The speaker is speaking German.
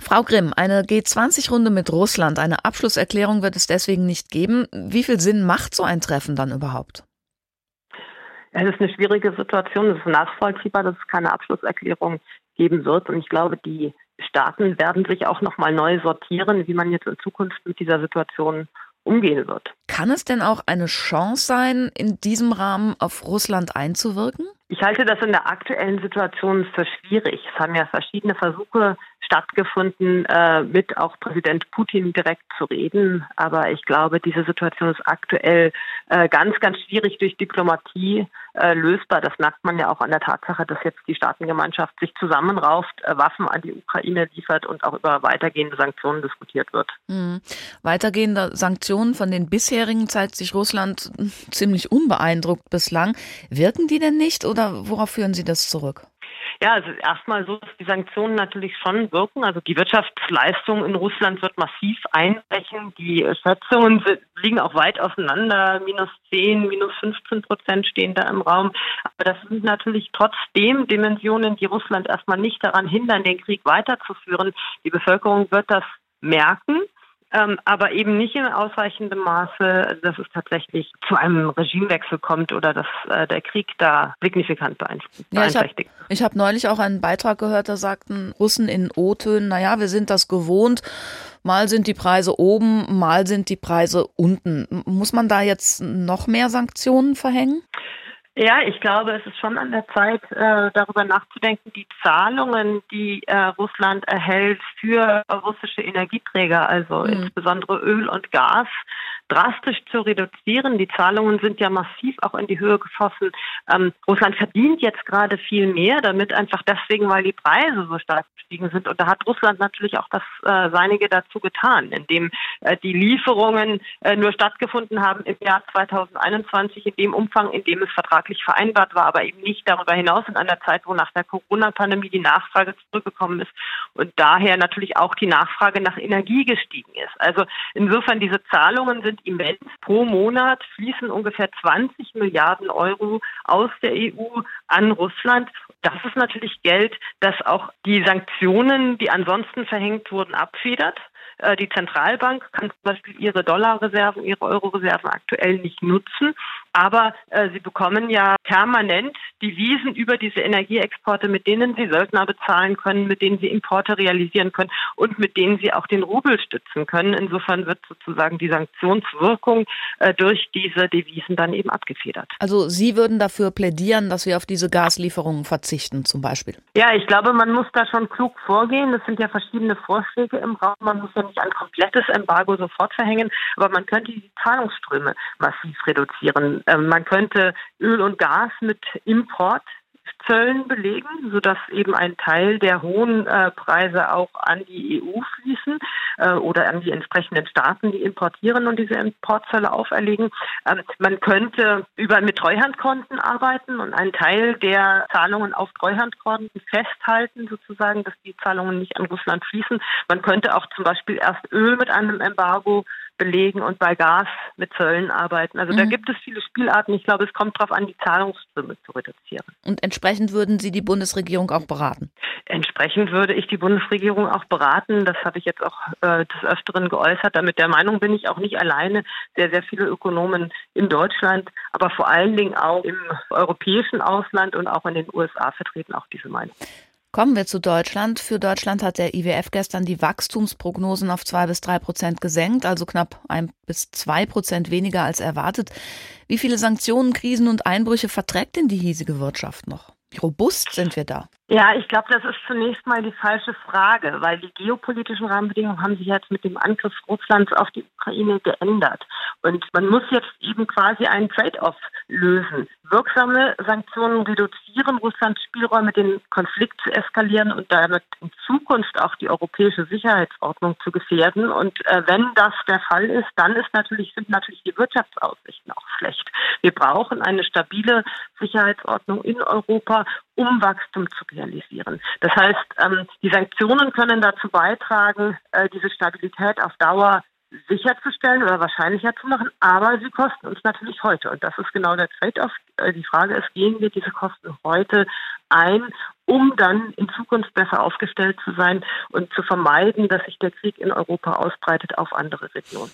Frau Grimm, eine G20-Runde mit Russland, eine Abschlusserklärung wird es deswegen nicht geben. Wie viel Sinn macht so ein Treffen dann überhaupt? Es ist eine schwierige Situation. Es ist nachvollziehbar, dass es keine Abschlusserklärung geben wird. Und ich glaube, die Staaten werden sich auch nochmal neu sortieren, wie man jetzt in Zukunft mit dieser Situation umgehen wird. Kann es denn auch eine Chance sein, in diesem Rahmen auf Russland einzuwirken? Ich halte das in der aktuellen Situation für schwierig. Es haben ja verschiedene Versuche stattgefunden, mit auch Präsident Putin direkt zu reden. Aber ich glaube, diese Situation ist aktuell ganz, ganz schwierig durch Diplomatie lösbar. Das merkt man ja auch an der Tatsache, dass jetzt die Staatengemeinschaft sich zusammenrauft, Waffen an die Ukraine liefert und auch über weitergehende Sanktionen diskutiert wird. Weitergehende Sanktionen von den bisherigen zeigt sich Russland ziemlich unbeeindruckt bislang. Wirken die denn nicht oder worauf führen Sie das zurück? Ja, also erstmal so, dass die Sanktionen natürlich schon wirken. Also die Wirtschaftsleistung in Russland wird massiv einbrechen. Die Schätzungen liegen auch weit auseinander. -10, -15% stehen da im Raum. Aber das sind natürlich trotzdem Dimensionen, die Russland erstmal nicht daran hindern, den Krieg weiterzuführen. Die Bevölkerung wird das merken. Aber eben nicht in ausreichendem Maße, dass es tatsächlich zu einem Regimewechsel kommt oder dass der Krieg da signifikant beeinträchtigt. Ja, ich hab neulich auch einen Beitrag gehört, da sagten Russen in O-Tönen, naja, wir sind das gewohnt, mal sind die Preise oben, mal sind die Preise unten. Muss man da jetzt noch mehr Sanktionen verhängen? Ja, ich glaube, es ist schon an der Zeit, darüber nachzudenken, die Zahlungen, die Russland erhält für russische Energieträger, also insbesondere Öl und Gas, drastisch zu reduzieren. Die Zahlungen sind ja massiv auch in die Höhe geschossen. Russland verdient jetzt gerade viel mehr, damit einfach deswegen, weil die Preise so stark gestiegen sind. Und da hat Russland natürlich auch das Seinige dazu getan, indem die Lieferungen nur stattgefunden haben im Jahr 2021 in dem Umfang, in dem es vertraglich vereinbart war, aber eben nicht darüber hinaus in einer Zeit, wo nach der Corona-Pandemie die Nachfrage zurückgekommen ist und daher natürlich auch die Nachfrage nach Energie gestiegen ist. Also insofern, diese Zahlungen sind immens. Pro Monat fließen ungefähr 20 Milliarden Euro aus der EU an Russland. Das ist natürlich Geld, das auch die Sanktionen, die ansonsten verhängt wurden, abfedert. Die Zentralbank kann zum Beispiel ihre Dollarreserven, ihre Euroreserven aktuell nicht nutzen. Aber sie bekommen ja permanent Devisen über diese Energieexporte, mit denen sie Söldner bezahlen können, mit denen sie Importe realisieren können und mit denen sie auch den Rubel stützen können. Insofern wird sozusagen die Sanktionswirkung durch diese Devisen dann eben abgefedert. Also Sie würden dafür plädieren, dass wir auf diese Gaslieferungen verzichten zum Beispiel? Ja, ich glaube, man muss da schon klug vorgehen. Es sind ja verschiedene Vorschläge im Raum. Man muss ja nicht ein komplettes Embargo sofort verhängen, aber man könnte die Zahlungsströme massiv reduzieren. Man könnte Öl und Gas mit Importzöllen belegen, sodass eben ein Teil der hohen Preise auch an die EU fließen oder an die entsprechenden Staaten, die importieren und diese Importzölle auferlegen. Man könnte mit Treuhandkonten arbeiten und einen Teil der Zahlungen auf Treuhandkonten festhalten, sozusagen, dass die Zahlungen nicht an Russland fließen. Man könnte auch zum Beispiel erst Öl mit einem Embargo belegen und bei Gas mit Zöllen arbeiten. Also da gibt es viele Spielarten. Ich glaube, es kommt darauf an, die Zahlungsströme zu reduzieren. Und entsprechend würden Sie die Bundesregierung auch beraten? Entsprechend würde ich die Bundesregierung auch beraten. Das habe ich jetzt auch des Öfteren geäußert. Damit der Meinung bin ich auch nicht alleine. Sehr, sehr viele Ökonomen in Deutschland, aber vor allen Dingen auch im europäischen Ausland und auch in den USA vertreten auch diese Meinung. Kommen wir zu Deutschland. Für Deutschland hat der IWF gestern die Wachstumsprognosen auf 2-3% gesenkt, also knapp 1-2% weniger als erwartet. Wie viele Sanktionen, Krisen und Einbrüche verträgt denn die hiesige Wirtschaft noch? Wie robust sind wir da? Ja, ich glaube, das ist zunächst mal die falsche Frage, weil die geopolitischen Rahmenbedingungen haben sich jetzt mit dem Angriff Russlands auf die Ukraine geändert. Und man muss jetzt eben quasi einen Trade-off lösen. Wirksame Sanktionen reduzieren Russlands Spielräume, den Konflikt zu eskalieren und damit in Zukunft auch die europäische Sicherheitsordnung zu gefährden. Und wenn das der Fall ist, dann sind natürlich die Wirtschaftsaussichten auch schlecht. Wir brauchen eine stabile Sicherheitsordnung in Europa, um Wachstum zu realisieren. Das heißt, die Sanktionen können dazu beitragen, diese Stabilität auf Dauer sicherzustellen oder wahrscheinlicher zu machen, aber sie kosten uns natürlich heute. Und das ist genau der Trade-off. Die Frage ist, gehen wir diese Kosten heute ein, um dann in Zukunft besser aufgestellt zu sein und zu vermeiden, dass sich der Krieg in Europa ausbreitet auf andere Regionen.